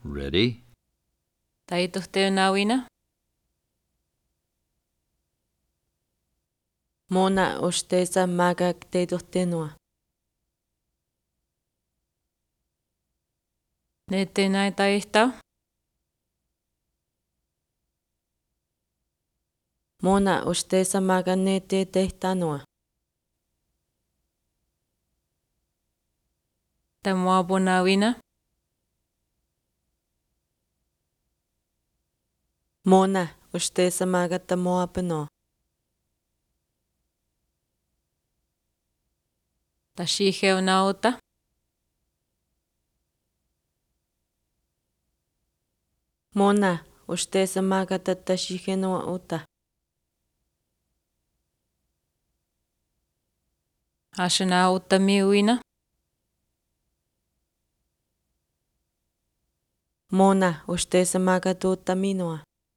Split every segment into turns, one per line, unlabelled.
Ready?
Taituhtiunauina.
Mona usteza magak teituhtinua.
Nettinai taihta.
Mona usteza maganete tehtanua.
Tamuapunauina.
Mona usteza magatamoapano.
Tashiheunauta.
Mona usteza magatatashigenua uta.
Ashanauttamiuina.
Mona usteza magatuutaminua.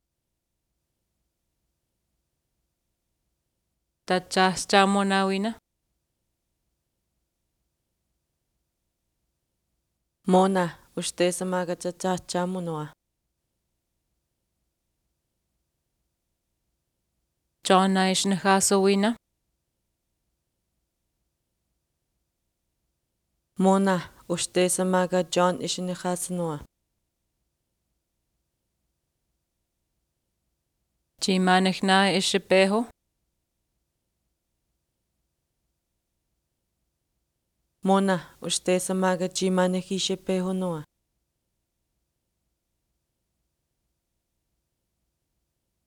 Tachaschamonauina.
Mona usteza magachachachamua.
Jonaishnahasowina.
Mona usteza maga John ishinihasanua.
Chimanihna ishipeho.
Mona usteza maga chimanehishepehonua.